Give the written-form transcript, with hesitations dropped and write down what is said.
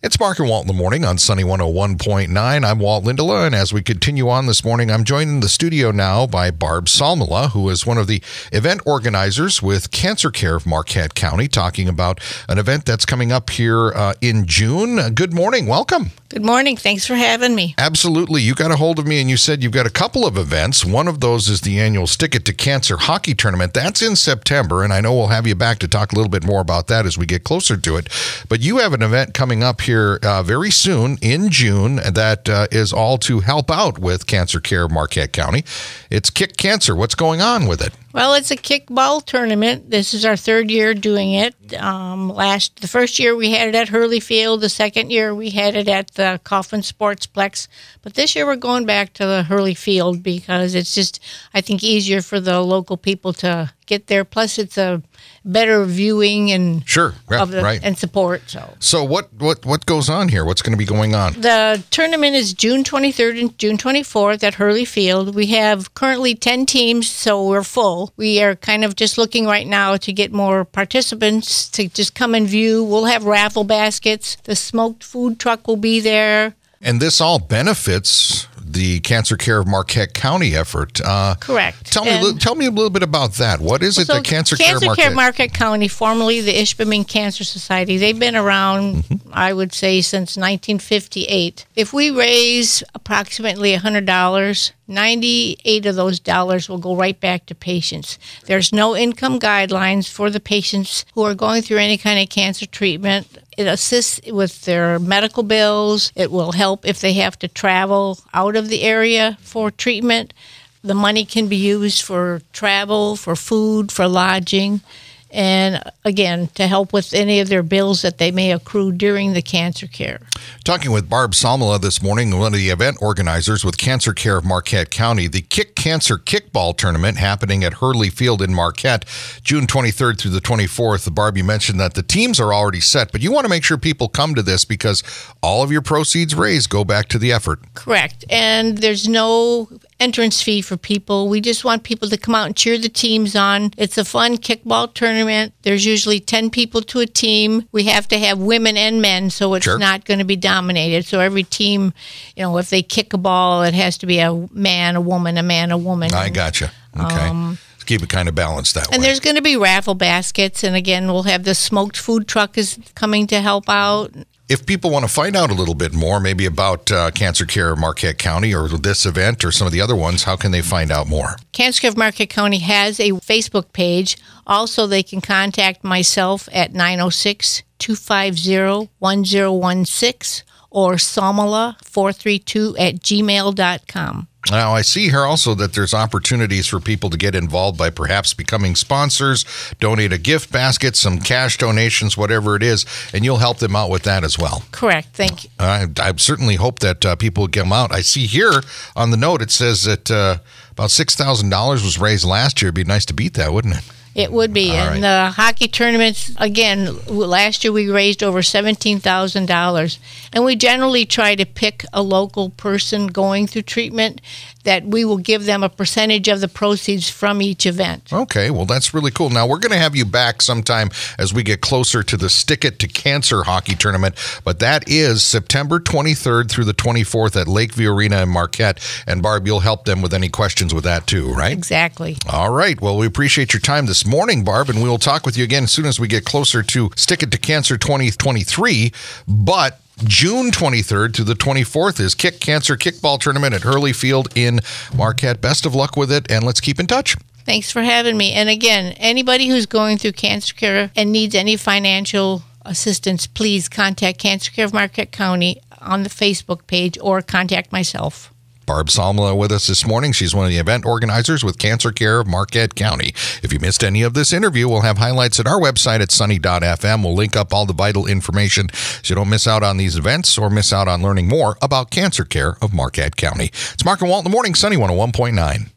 It's Mark and Walt in the morning on Sunny 101.9. I'm Walt Lindola, and as we continue on this morning, I'm joined in the studio now by Barb Salmela, who is one of the event organizers with Cancer Care of Marquette County, talking about an event that's coming up here in June. Good morning. Welcome. Good morning. Thanks for having me. Absolutely. You got a hold of me and you said you've got a couple of events. One of those is the annual Stick It to Cancer hockey tournament. That's in September, and I know we'll have you back to talk a little bit more about that as we get closer to it. But you have an event coming up here very soon in June that is all to help out with Cancer Care of Marquette County. It's Kick Cancer. What's going on with it? Well, it's a kickball tournament. This is our third year doing it. The first year we had it at Hurley Field. The second year we had it at the Coffin Sportsplex. But this year we're going back to the Hurley Field because it's just, I think, easier for the local people to get there. Plus, it's a better viewing and and support. So what goes on here? What's going to be going on? The tournament is June 23rd and June 24th at Hurley Field. We have currently 10 teams, so we're full. We are kind of just looking right now to get more participants to just come and view. We'll have raffle baskets. The smoked food truck will be there. And this all benefits the Cancer Care of Marquette County effort. Correct. Tell me a little bit about that. What is it that Cancer Care of Marquette County, formerly the Ishpeming Cancer Society, they've been around, I would say, since 1958. If we raise approximately $100, 98 of those dollars will go right back to patients. There's no income guidelines for the patients who are going through any kind of cancer treatment. It assists with their medical bills. It will help if they have to travel out of the area for treatment. The money can be used for travel, for food, for lodging, and again, to help with any of their bills that they may accrue during the cancer care. Talking with Barb Salmela this morning, one of the event organizers with Cancer Care of Marquette County, the Kick Cancer Kickball Tournament happening at Hurley Field in Marquette, June 23rd through the 24th. Barb, you mentioned that the teams are already set, but you want to make sure people come to this because all of your proceeds raised go back to the effort. Correct. And there's no entrance fee for people. We just want people to come out and cheer the teams on. It's a fun kickball tournament. There's usually 10 people to a team. We have to have women and men, so it's not going to be dominated. So every team, if they kick a ball, it has to be a man, a woman, a man, a woman. I gotcha. Okay. Keep it kind of balanced that way. And there's going to be raffle baskets. And again, we'll have the smoked food truck is coming to help out. If people want to find out a little bit more, maybe about Cancer Care of Marquette County or this event or some of the other ones, how can they find out more? Cancer Care of Marquette County has a Facebook page. Also, they can contact myself at 906-250-1016 or salmela432@gmail.com. Now, I see here also that there's opportunities for people to get involved by perhaps becoming sponsors, donate a gift basket, some cash donations, whatever it is, and you'll help them out with that as well. Correct. Thank you. I certainly hope that people will come out. I see here on the note, it says that about $6,000 was raised last year. It'd be nice to beat that, wouldn't it? It would be. And the hockey tournaments, again, last year we raised over $17,000. And we generally try to pick a local person going through treatment that we will give them a percentage of the proceeds from each event. Okay, well, that's really cool. Now, we're going to have you back sometime as we get closer to the Stick It to Cancer hockey tournament. But that is September 23rd through the 24th at Lakeview Arena in Marquette. And, Barb, you'll help them with any questions with that too, right? Exactly. All right. Well, we appreciate your time this morning, Barb, and we will talk with you again as soon as we get closer to Stick It to Cancer 2023. But June 23rd to the 24th is Kick Cancer Kickball Tournament at Hurley Field in Marquette. Best of luck with it, and let's keep in touch. Thanks for having me. And again, anybody who's going through cancer care and needs any financial assistance, please contact Cancer Care of Marquette County on the Facebook page or contact myself. Barb Salmela with us this morning. She's one of the event organizers with Cancer Care of Marquette County. If you missed any of this interview, we'll have highlights at our website at sunny.fm. We'll link up all the vital information so you don't miss out on these events or miss out on learning more about Cancer Care of Marquette County. It's Mark and Walt in the morning, Sunny 101.9.